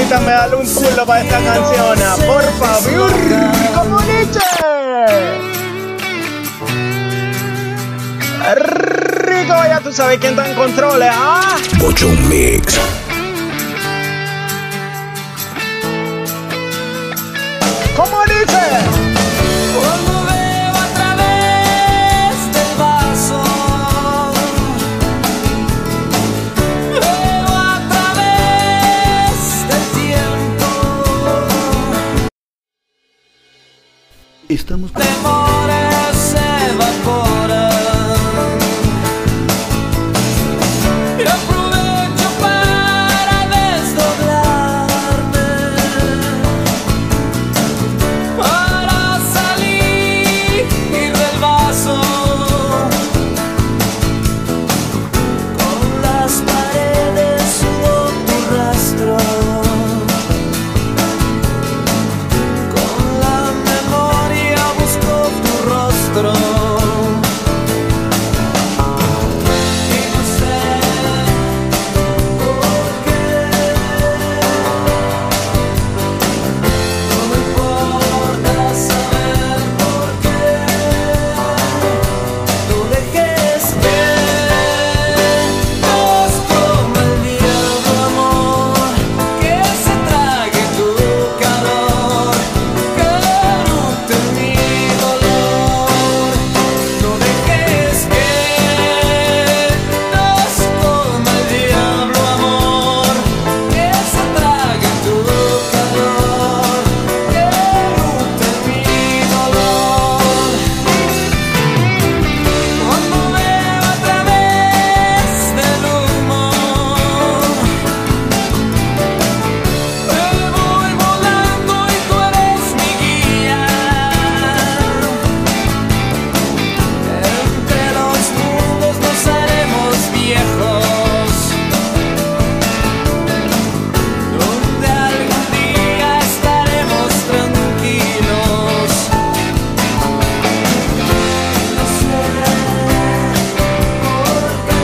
Permítame darle un culo para esta canción, por favor. ¡Como dice! Rico, ya tú sabes quién está en controles, ¿ah? Bochón Mix. ¿Cómo dice? Cuando veo a través del vaso, veo a través del tiempo. Estamos... Temores se evaporan. Y aprovecho para desdoblarme, para salir del vaso, con las paredes subo tu rastro, con la memoria busco tu rostro. Y no sé por qué, no me importa saber por qué. No dejes que nos coma el diablo, amor, que se trague tu calor, que erupte mi dolor. No dejes que nos coma el diablo, amor, que se trague tu calor, que erupte mi dolor. Cuando veo a través del humo, me voy volando y tú eres mi guía. Entre los mundos nos haremos viejos, donde algún día estaremos tranquilos. No sé por qué,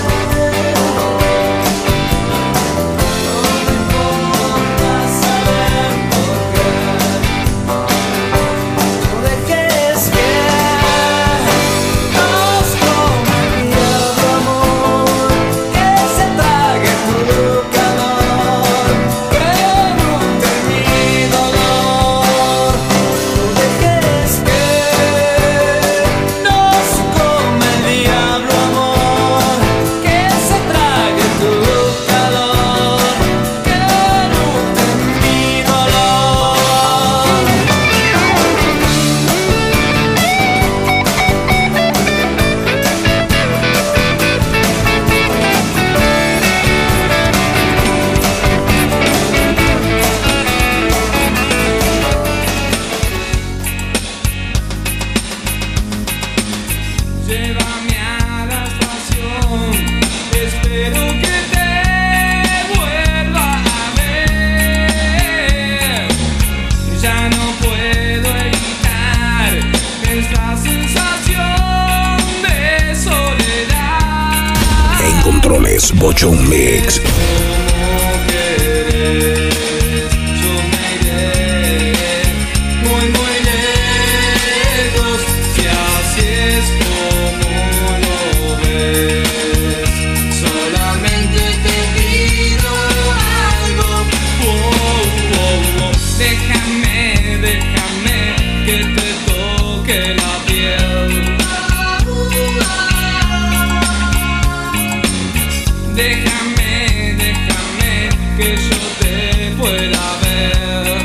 no me importa saber por qué. No dejes que nos coma el diablo, amor, que se trague tu calor, que erupte mi dolor. No dejes que nos coma el diablo, amor, que se trague tu calor, que erupte mi dolor. Llévame a la estación, espero que te vuelva a ver. Ya no puedo evitar esta sensación de soledad. En controles, Bochón Mix. Como querés, yo me iré muy muy lejos, si así es como lo ves. Solamente te pido algo, déjame, déjame que te toque la piel. Déjame, déjame que yo te pueda ver.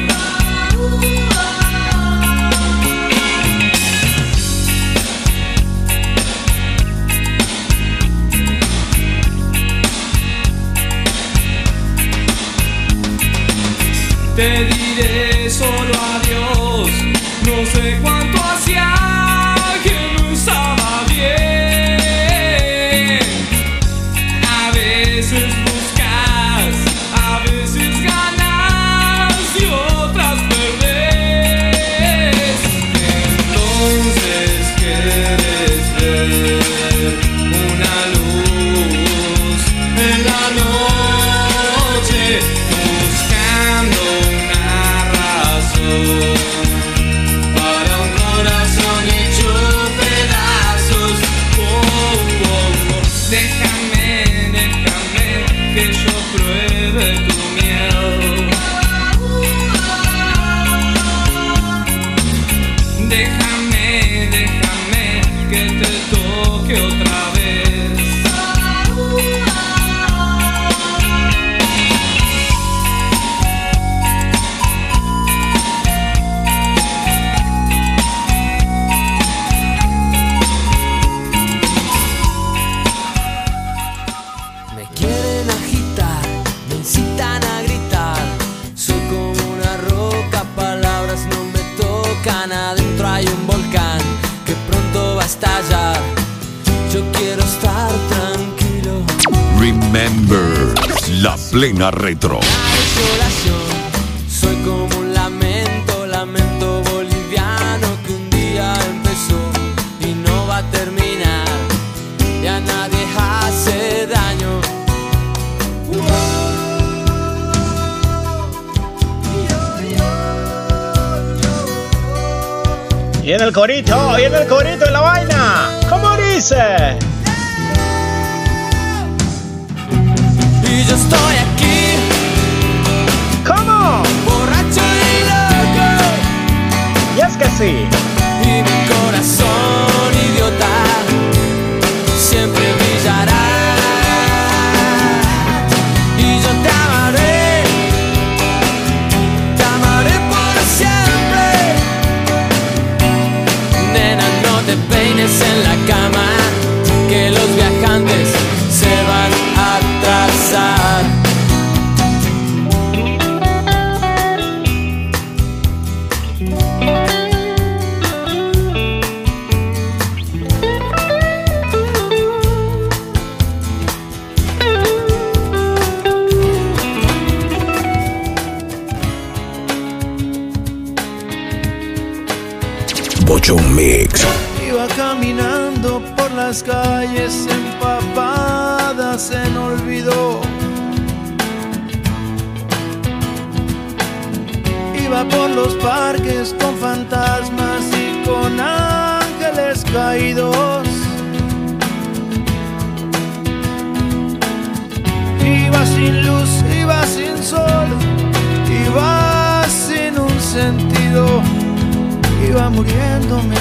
Te diré solo adiós, no sé cuánto hacía que no estaba bien. A veces buscas, a veces ganas y otras perdés. Entonces quieres ver una luz en la noche, buscando Déjame, déjame que te toque otra vez. Me quieren agitar, me incitan a gritar. Soy como una roca, palabras no me tocan. Adentro hay un volcán que pronto va a estallar. Yo quiero estar tranquilo. Remember, la plena retro. La desolación, soy como un lamento, lamento boliviano que un día empezó y no va a terminar. Y a nadie hace daño. Y en el corito, en la vaina. ¿Cómo dice? Y yo estoy aquí, ¿Cómo? borracho y loco. Y es que sí. Y mi corazón idiota siempre brillará. Y yo te amaré por siempre. Nena, no te peines en la cama, que los viajantes se van a atrasar. Bochón Mix. Iba caminando por las calles empapadas en olvido. Iba por los parques con fantasmas y con ángeles caídos. Iba sin luz, iba sin sol, iba sin un sentido. Iba muriéndome,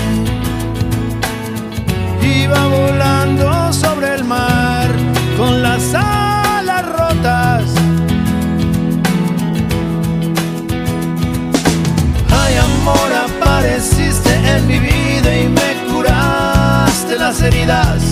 iba volando sobre el mar con las alas rotas. Ay, amor, apareciste en mi vida y me curaste las heridas.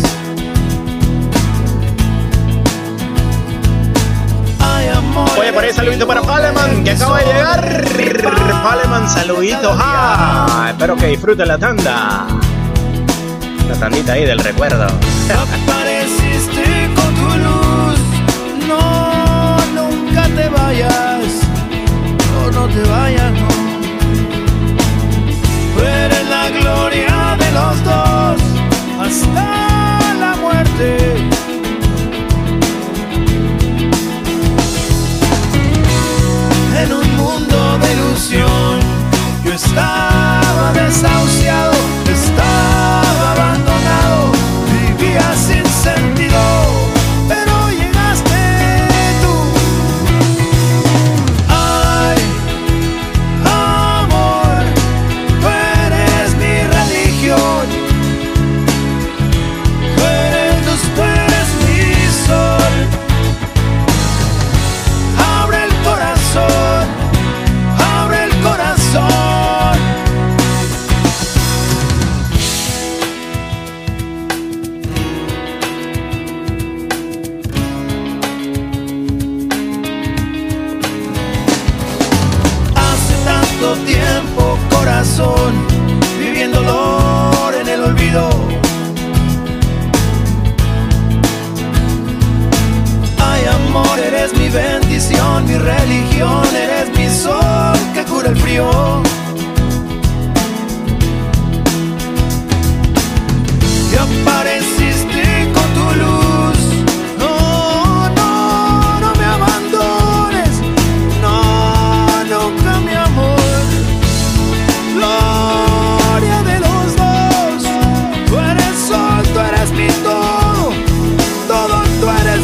Ay, amor. Oye, por ahí saludito para Paleman, que acaba de llegar. Paleman, saludito. Espero que disfrute la tanda. La tandita ahí del recuerdo. Apareciste con tu luz. No, nunca te vayas. Oh, no te vayas, no. Tú eres la gloria de los dos hasta la muerte. En un mundo de ilusión, yo estaba desahuciado, estaba abandonado, vivía sin sentido, pero llegaste tú. Ay, amor, tú eres mi religión, tú eres mi sol. Abre el corazón, abre el corazón. Hace tanto tiempo, corazón, viviendo dolor en el olvido. Ay, amor, eres mi bendición, mi religión, eres mi sol que cura el frío. Y apareciste con tu luz. No, no, no me abandones. No, nunca, mi amor. Gloria de los dos. Tú eres sol, tú eres mi todo. Todo tú eres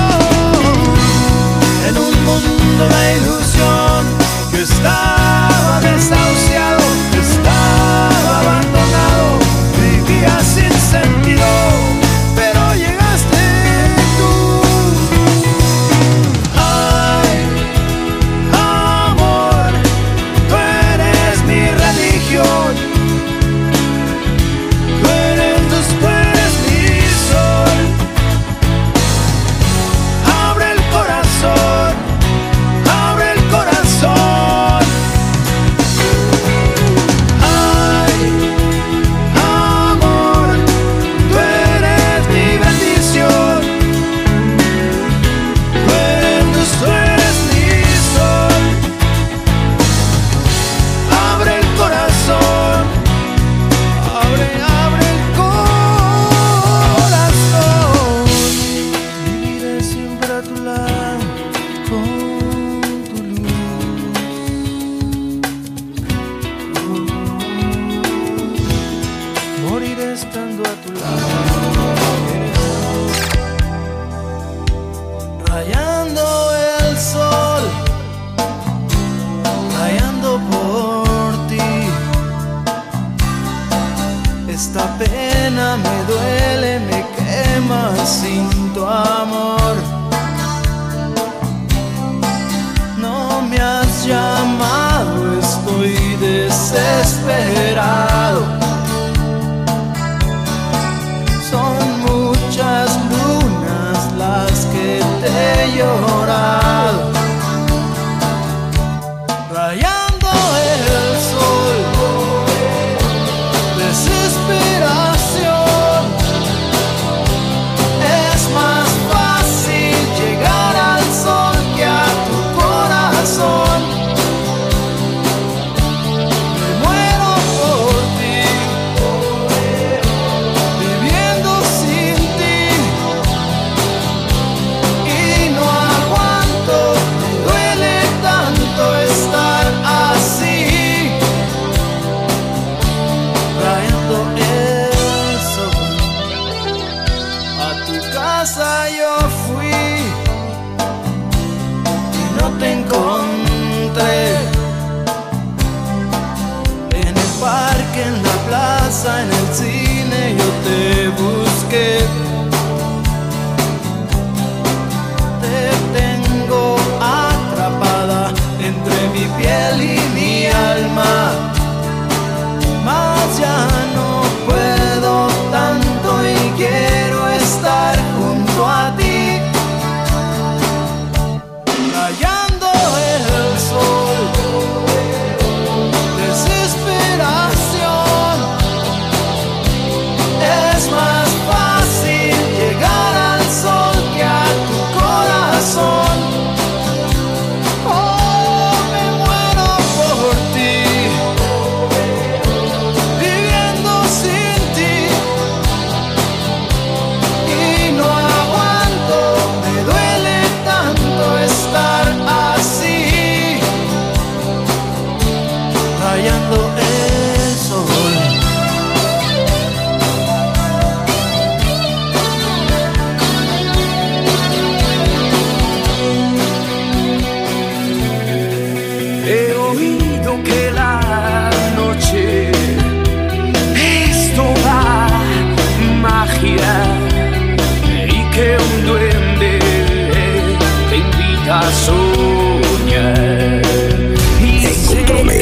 bendición. En un mundo de ilusión, yo estaba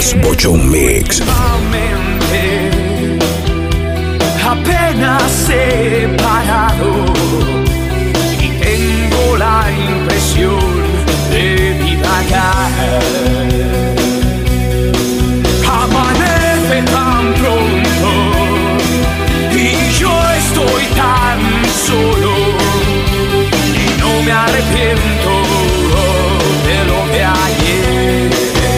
es Bochón Mix. Apenas separado y tengo la impresión de divagar. Amanece tan pronto y yo estoy tan solo y no me arrepiento de lo de ayer.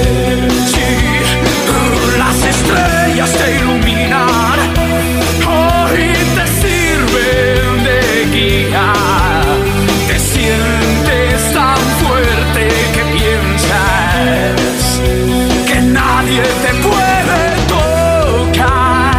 Sí, las estrellas te iluminan y te sirven de guía. Te sientes tan fuerte que piensas que nadie te puede tocar.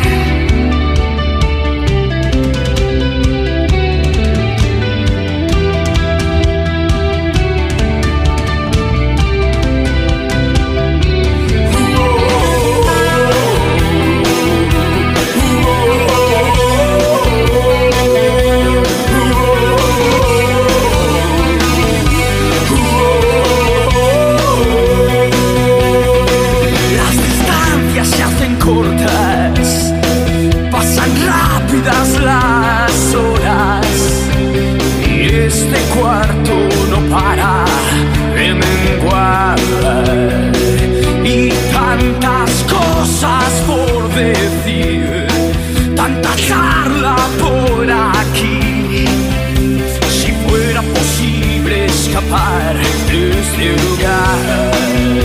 Cortas, pasan rápidas las horas y este cuarto no para de menguar y tantas cosas por decir, tanta charla por aquí. Si fuera posible escapar de este lugar.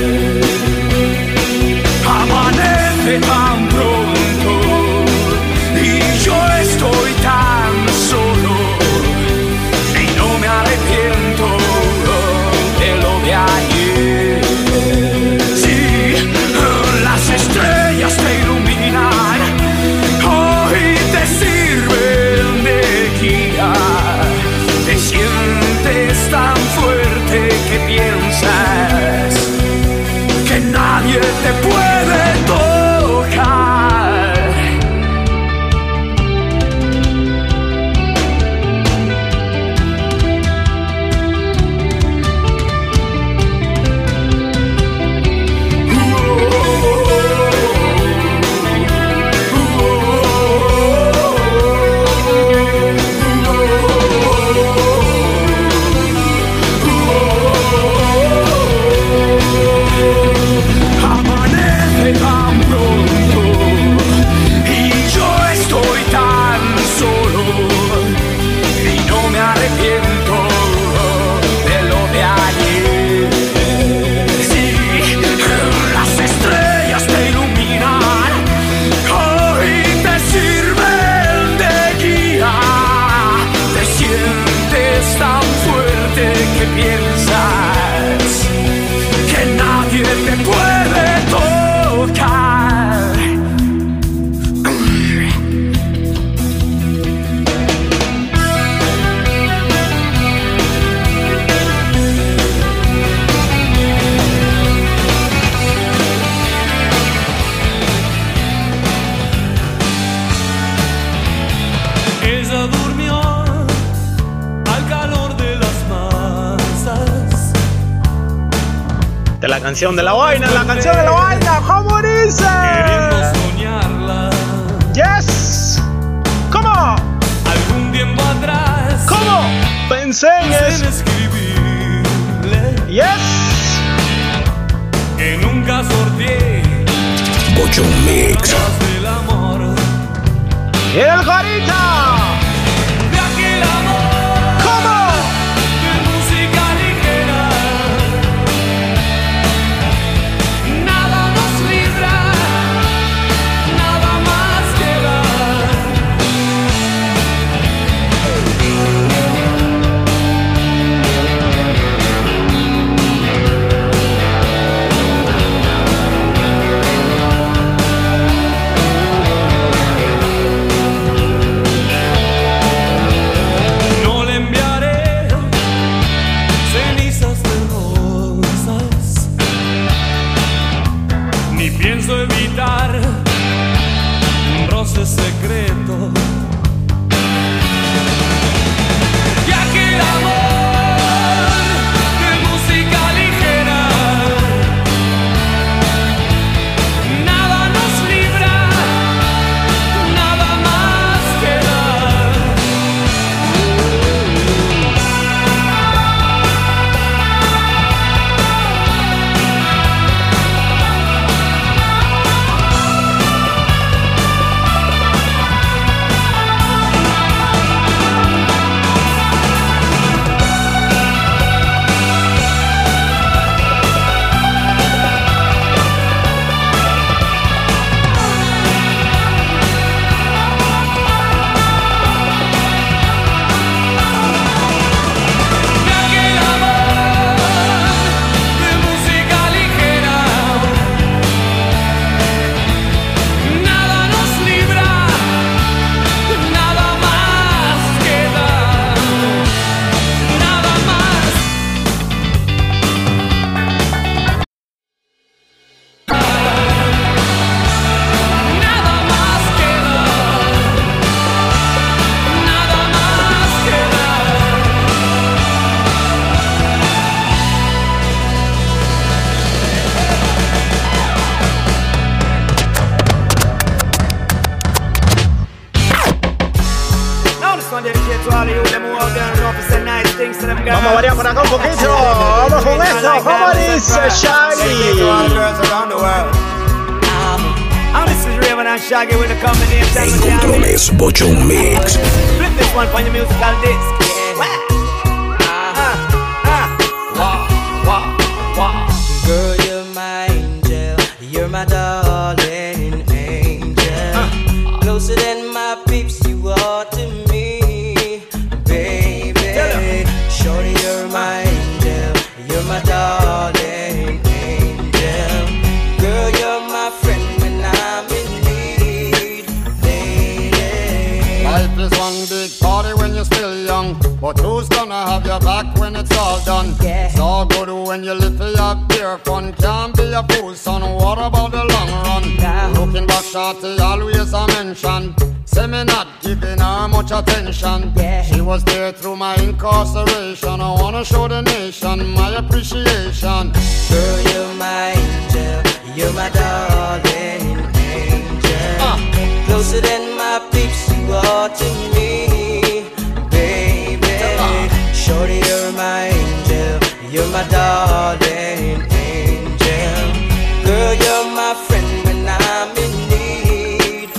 Amanece tan pronto y yo estoy tan solo y no me arrepiento de lo de ayer. Sí, las estrellas te iluminan y te sirven de guía. Te sientes tan fuerte que piensas que nadie te puede tocar. Tan pronto y yo estoy tan solo y no me arrepiento de lo de ayer. Sí, las estrellas te iluminan y te sirven de guía. Te sientes tan fuerte que piensas que nadie te puede tocar. Ella durmió al calor de las masas. De la canción de la vaina, la canción de la vaina, ¿cómo dice? Queriendo soñarla. Yes. ¿Cómo? Algún tiempo atrás. ¿Cómo? Pensé en eso. Escribirle. Yes. Que nunca sorteé. Bochón Mix. Del amor. Y el Jarita. De aquel amor. ¿Cómo? De música ligera. Nada nos libra. Nada más queda. por acá un poquito. Vamos con esto. ¿Cómo dice Shaggy? En controles, Bochón Mix. Flip this one for your musical disc. Girl, you're my angel, you're my darling angel. Closer than my peeps, you are to me, baby. Shorty, you're my angel, you're my darling angel. Girl, you're my friend when I'm in need, lady. Life is one big party when you're still young, but who's gonna have your back when it's all done? Yeah. It's all good when you live for your pure fun. Can't be a fool, son. What about the long run? Yeah. Looking back, shorty, always a mention. Say me not giving her much attention. Yeah. She was there through my incarceration. I wanna show the nation my appreciation. Girl, you're my angel, you're my darling angel. Closer than my peeps, you are to me, baby. Shorty, you're my angel, you're my darling angel. Girl, you're my friend when I'm in need,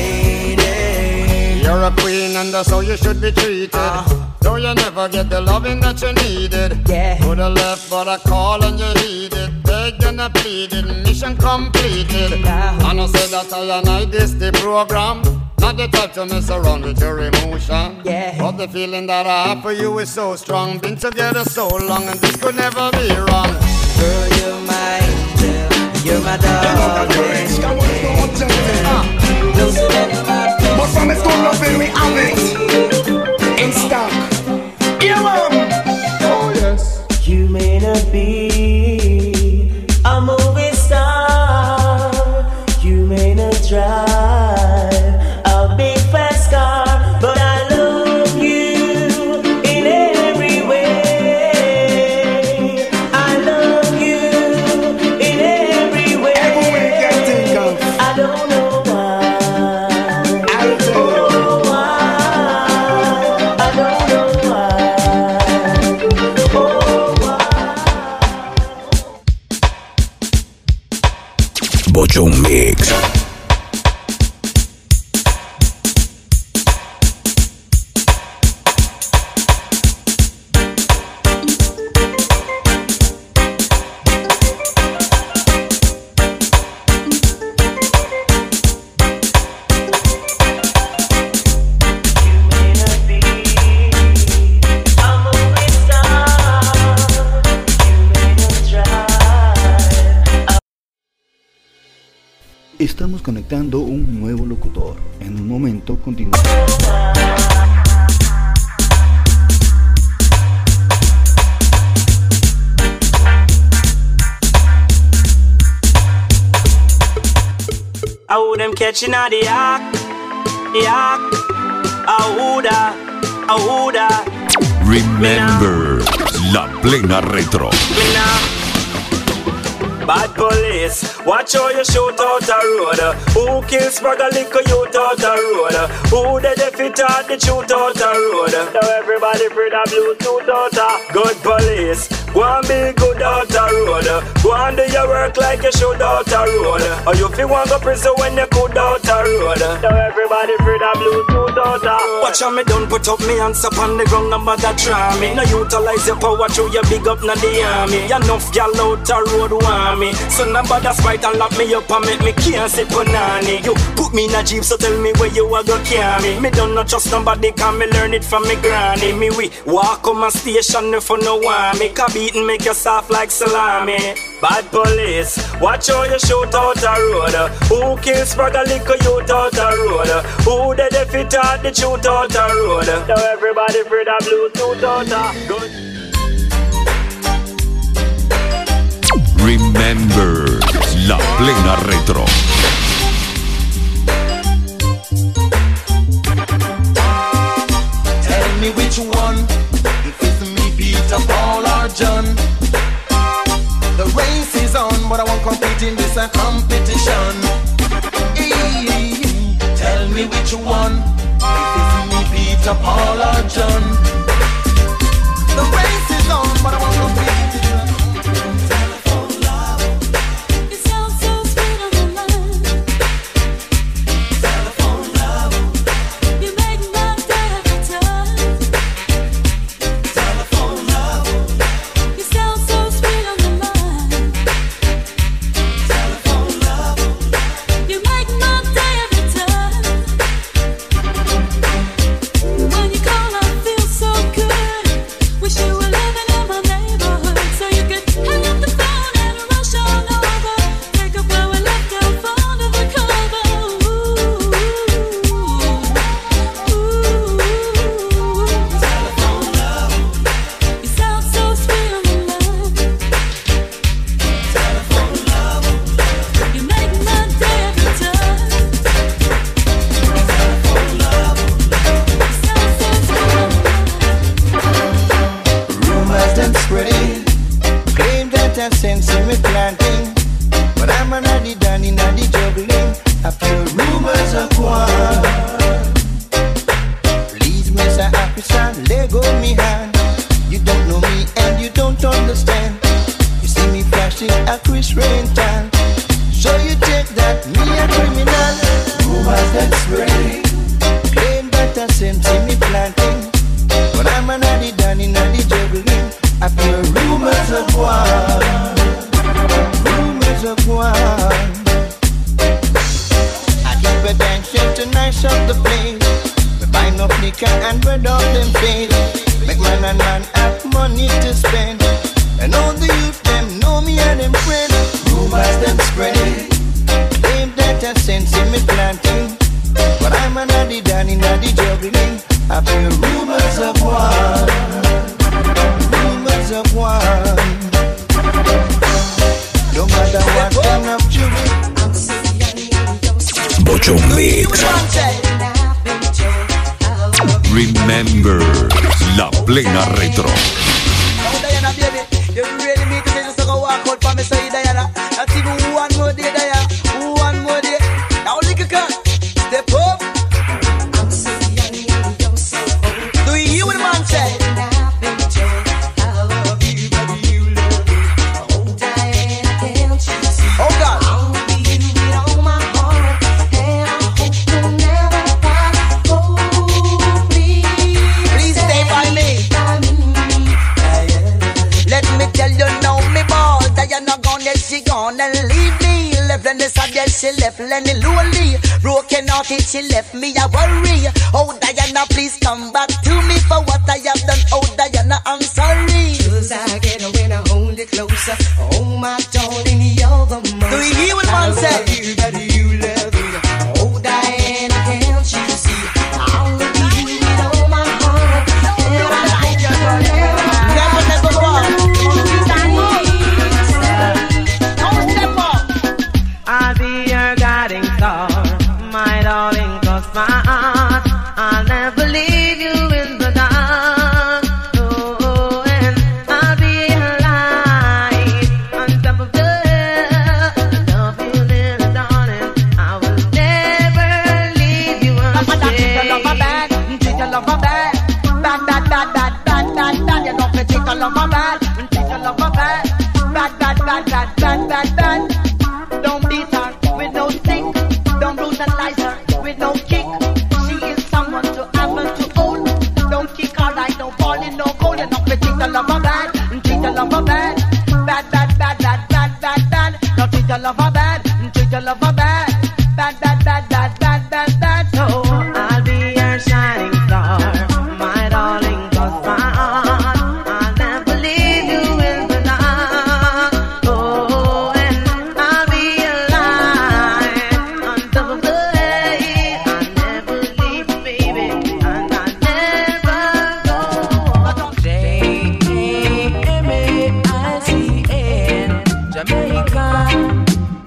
lady. You're a queen and that's how you should be treated. Though you never get the loving that you needed. Yeah. Could have left but I call and you heeded. Begged and I pleaded, mission completed. And I said that I and I this the program. Not the type to mess around with your emotion. Yeah. But the feeling that I have for you is so strong. Been together so long and this could never be wrong. Girl, you're my angel, you're my darling angel. Closer than my peeps. But from it's good loving, we have it in stock. Yeah, man. Oh, yes. You may not be a movie star, you may not drive a big fast car, but I love you in every way. I love you in every way. Every way you can think of. I don't know why. I'll tell you. Oh, why? I don't know why. Oh, why? Bochón Mix. Estamos conectando un nuevo locutor. En un momento continuamos. How them catching at the yak, yak. Ahuda. Remember, la plena retro. Bad police, watch how you shoot out the road. Who kills Spragga liquor youth out the road? Who the defeat out the shoot out the road? Now everybody free the blue suit out the good police. Go and be good out the road. Go and do your work like you should out the road. Or you feel want go prison when you could out the road. Now everybody free the blue suit out the road. Watch how me done put up me hands up on the ground and bother try me. Now utilize your power to your big up na the army. Enough y'all out the road want me. So nobody spite and lock me up and make me can't sit punani. You put me in a jeep, so tell me where you are go carry me. Me don't not trust nobody, can me learn it from me granny. Me we walk on my station if you no want me. Can beat and make you soft like salami. Bad police, watch how you shoot out the road. Who kills Spragga liquor youth out the road? Who the defeat out the shoot out the road? Now everybody free the blue suit out the good. Remember, la plena retro. Tell me which one, if it's me, Peter, Paul, or John. The race is on, but I won't compete in this competition. Tell me which one, if it's me, Peter, Paul, or John. The race is on, done in the juggling. I feel rumors of war. Please, Mr. Officer, let go me hand. You don't know me and you don't understand. You see me flashing a Chris rental. So you take that me a criminal. Rumors that spreading. Claim that I sent me planting. But I'm an addy done in the juggling. I feel rumors of war. Rumors of war. I keep attention to nice up the place. We buy no liquor and bread off them face. Make man and man have money to spend. And all the youth them know me and them friends. Rumors them spreading. Claim that I sense in me planting. But I'm an addy done in the juggling. I feel rumors of war. Rumors of war. No matter what kind of jury. Bochum Mix. Remember, La Plena Retro. Oh, Diana, baby, you really need to just go walk out for me, say Diana. Not even one more day, Diana. One more day. Now look at her. Step up. I'm so young, you're so old. Do you hear what the man say? I love you, baby, you love me. Oh, Diana, can't you see? Oh, God. I will be you with all my heart. And I hope you'll never part. Oh, please stay by me. Let me tell you now, me ball. Diana gone, yes, she gone and leave me. Left and this yes, she left Lenny lonely. Broken hearted, she left me a worry. Oh, Diana, please come back to me for what I have done. Oh, Diana, I'm sorry. Cause I get when I hold it closer. Oh, my darling, you're the most. Do you hear what man said? You that you love me. Oh, Diana, can't you see? I will be you with all my heart. And I hope you never fall. I'll be your guiding star, my darling, cause my heart, I'll never leave you in the dark. Oh, and I'll be your light on top of the hill. I love you, little darling, I will never leave you alone. Treat your lover bad, treat your lover bad, bad, bad, bad, bad, bad, bad, bad. You know me treat your lover bad, treat your lover bad, bad, bad, bad, bad, bad, bad, bad. Don't beat her with no stick. Don't brutalize her with no kick. She is someone to have and to own. Don't kick her like no ball in no goal. You're not treat the lover bad, treat the lover bad, bad, bad, bad, bad, bad, bad, bad. Don't treat the lover bad, treat the lover bad, bad, bad, bad, bad, bad, bad, bad. So I'll be your shining star, my darling, cause my heart, I'll never leave you in the dark. Oh, and I'll be your light on top of the hill. I'll never leave you, baby, and I'll never go. Jamaican, Jamaica.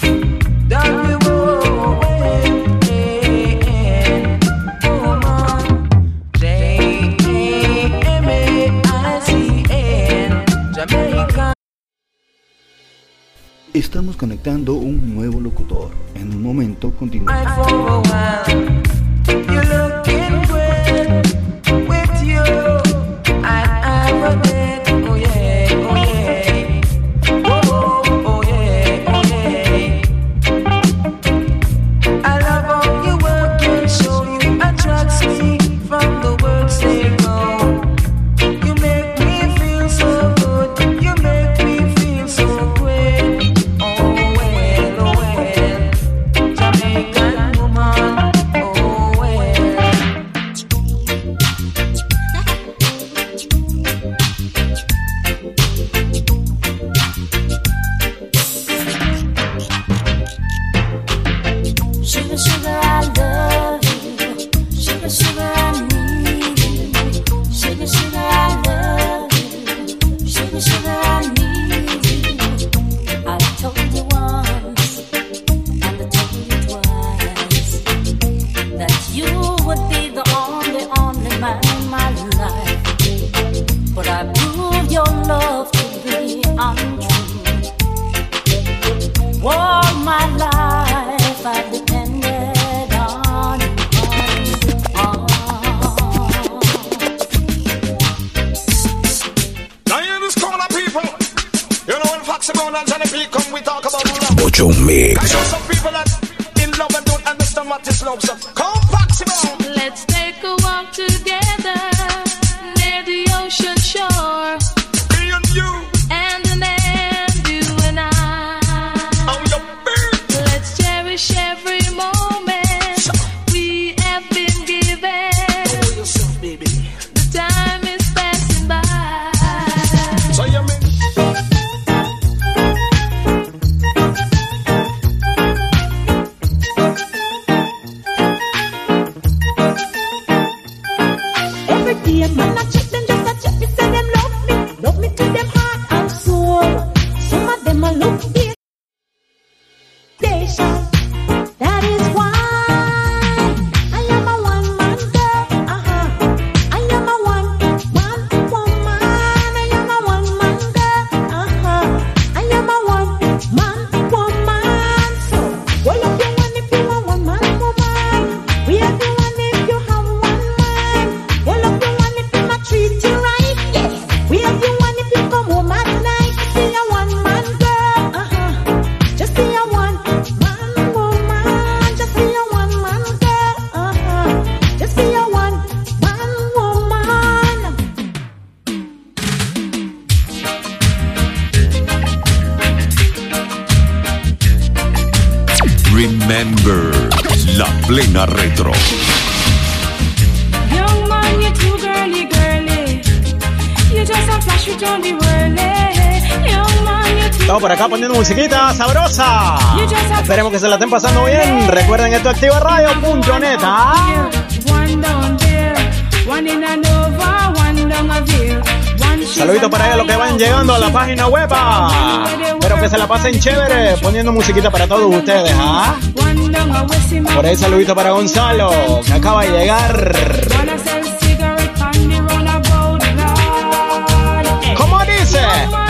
Estamos conectando un nuevo locutor. En un momento continuamos. Jamaican woman, oh Macho Mix. Some people that in love and don't understand what is love. So compactable. Let's take a walk together near the ocean shore. Me and you. And then you and I. Oh, you big. Let's cherish every moment we have been given. Oh, yourself, baby. The time is passing by. So you mean? Every day, man, I check them, just a check me, say them love me to them heart and soul. Some of them a look here. That is why I am a one-man girl. I am a one-man woman. I am a one-man girl. I am a one-man woman. So, well, if you want, if you want one-man woman, we have the one if you have one man. Well, if you want, if you might treat you right, yeah. We have you one if you come home at night. See a one-man girl. Just see a one-man woman. Just see a one-man girl. Just see a one-man woman. Remember, La Plena Retro. Young man, you're too girly, girly. You just a flash it on the whirly. Young man, you're too. Estamos por acá poniendo musiquita sabrosa. Esperemos que se la estén pasando bien. Recuerden esto activaradio.net. One down there, one in a Nova, one down a Ville. Saluditos para ellos los que van llegando a la página web. Espero que se la pasen chévere poniendo musiquita para todos ustedes. Por ahí saludito para Gonzalo, que acaba de llegar. ¿Cómo dice?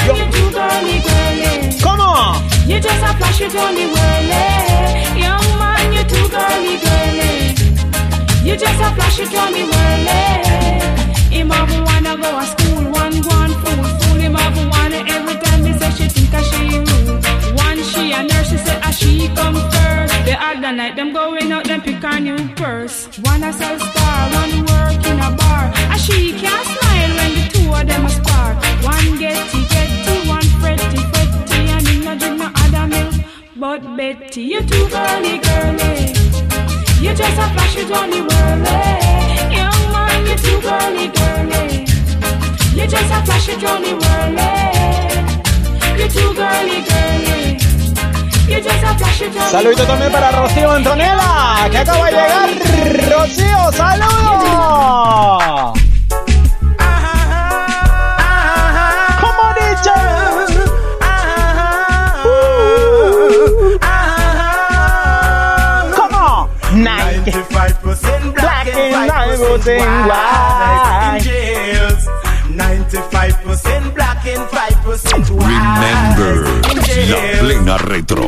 ¿Cómo? You just a flash it on the whirly. Young man, you're too girly, girly. You just a flash it on the whirly. Him have wanna go to school, one go on fool. Him have wanna every time they say she think a she rude. One she a nurse, she say a she come first. The other night them going out, them pick a new purse. One a sell star, one work in a bar. A she can't smile when the two of them a spar. One getty, one fretty, and him no drink no other milk. But Betty, you too girly, girly. You just a flash it on the whirly. Young man, you too girly, girly. You just a flash it on the whirly. You too girly, girly. You just a flash it on. Saludito también para Rocío Antonella, que acaba de llegar. Rocío, saludos. ¿Cómo dice? ¿Cómo? 95% black and 5% white. In jails. 95% black and 5% white. Remember, La Plena Retro.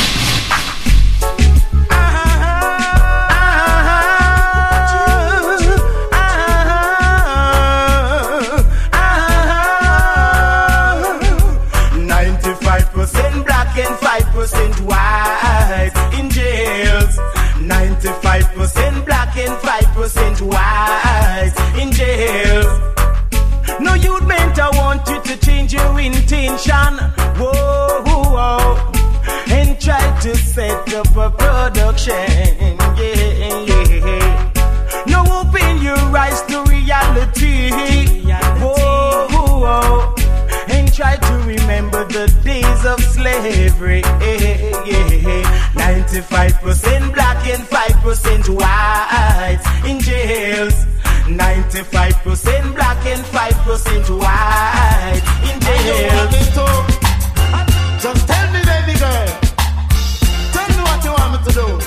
95% black and 5% white. In jails. 95% black and 5% white. In jails. No, you'd meant I want you to change your intention. Whoa, whoa, and try to set up a production. Yeah, yeah. No, open your eyes to reality. Whoa, whoa, and try to remember the days of slavery. Yeah, yeah. 95% black and 5% white. In jails. 95% black and 5% white. In jail. Just tell me, baby girl. Tell me what you want me to do.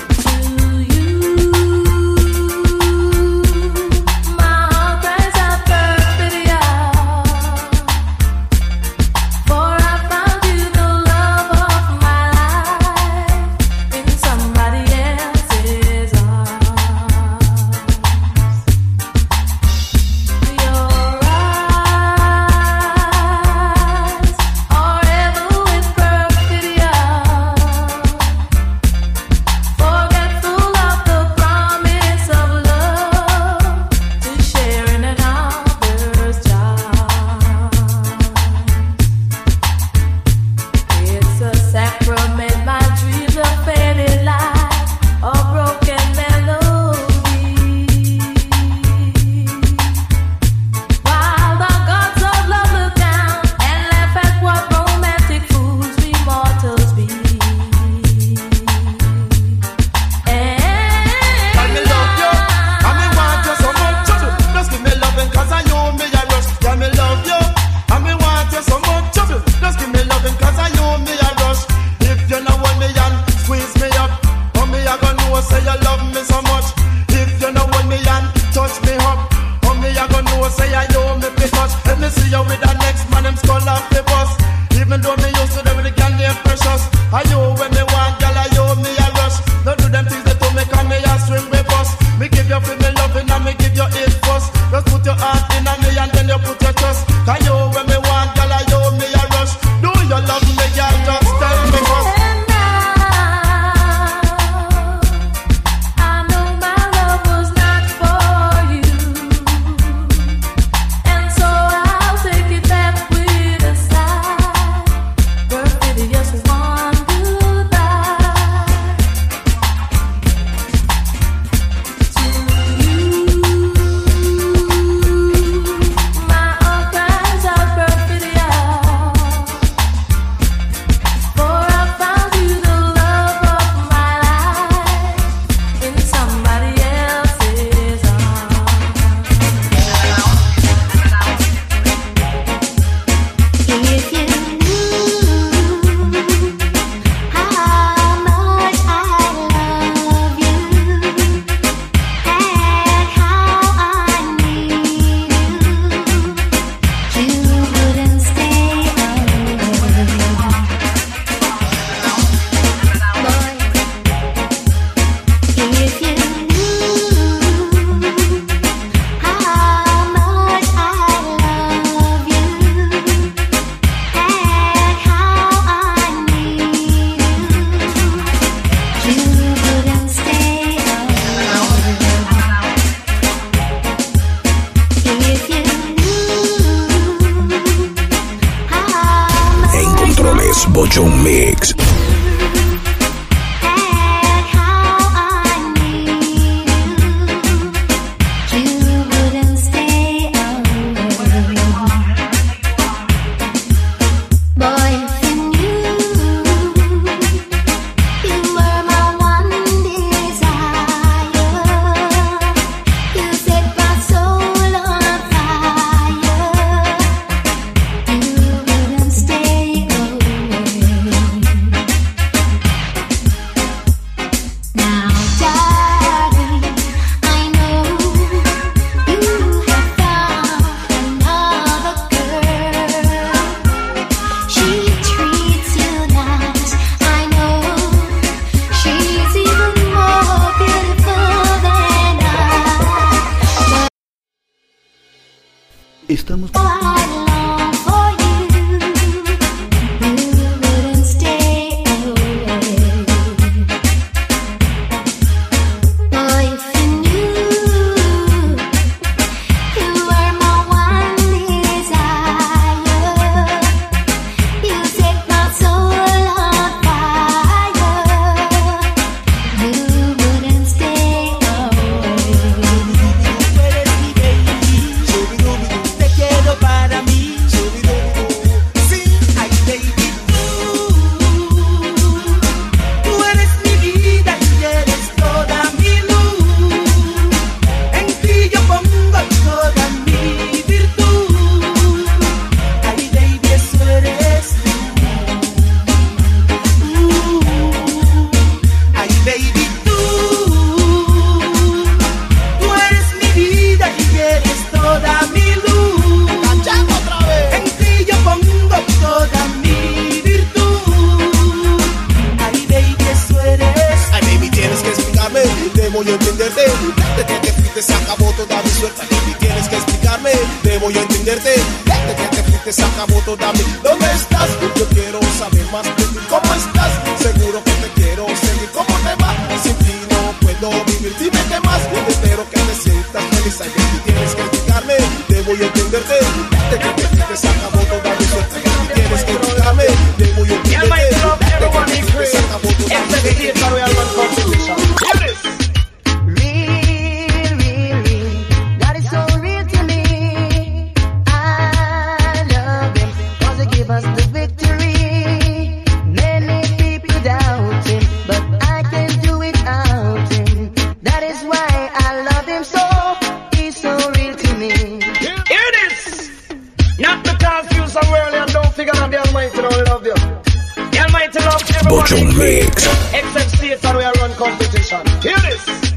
say you love me so much. If you know hold me and touch me up, how me a go know say I know me fi touch. Let me see you with the next man, him skull off the bus. Even though me used to them with the candy and precious, I know when me want, girl, I know me a rush. Don't do them things that don't make me a swing with bus. Me give you for me loving and me give you it first. Just put your heart in on me and then you put your trust. Cause you when me want, girl, I know me a rush. Do you love me, girl, just tell me first. Bochón Mix. Estamos... Debo yo entenderte, desde que te fuiste se acabó toda mi suerte. Y tienes que explicarme, debo yo entenderte, desde que te fuiste se acabó toda mi... ¿Dónde estás? Yo quiero saber más de ti, ¿cómo estás? Seguro que te quiero seguir, ¿cómo te va? Sin ti no puedo vivir, dime qué más. Espero que te sientas feliz, ay, y tienes que explicarme, debo yo entenderte, desde que te fuiste se acabó toda mi suerte. Y tienes que explicarme, debo yo entenderte, desde que te fuiste se acabó toda mi suerte. Almighty love everyone. Bocho Mix. Except states and we are run competition. Hear this.